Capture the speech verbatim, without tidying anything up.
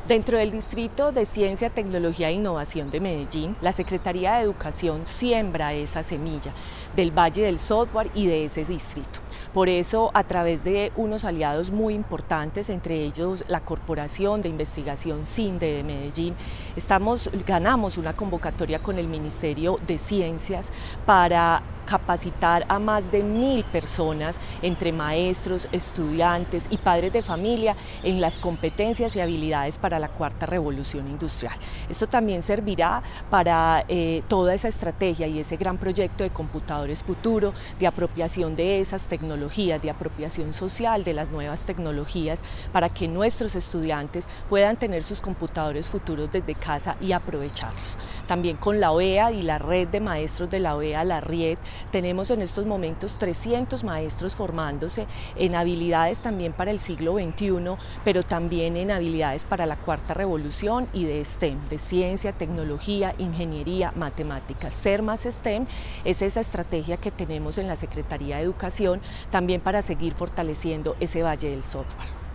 Dentro del Distrito de Ciencia, Tecnología e Innovación de Medellín, la Secretaría de Educación siembra esa semilla del Valle del Software y de ese distrito. Por eso, a través de unos aliados muy importantes, entre ellos la Corporación de Investigación CINDE de Medellín, estamos, ganamos una convocatoria con el Ministerio de Ciencias para capacitar a más de mil personas, entre maestros, estudiantes y padres de familia, en las competencias y habilidades para la cuarta revolución industrial. Esto también servirá para eh, toda esa estrategia y ese gran proyecto de computadores futuro, de apropiación de esas tecnologías, de apropiación social de las nuevas tecnologías, para que nuestros estudiantes puedan tener sus computadores futuros desde casa y aprovecharlos. También con la O E A y la red de maestros de la O E A, la RIED, tenemos en estos momentos trescientos maestros formándose en habilidades también para el siglo veintiuno, pero también en habilidades para la cuarta revolución y de STEM, de ciencia, tecnología, ingeniería, matemáticas. Ser más STEM es esa estrategia que tenemos en la Secretaría de Educación también para seguir fortaleciendo ese Valle del Software.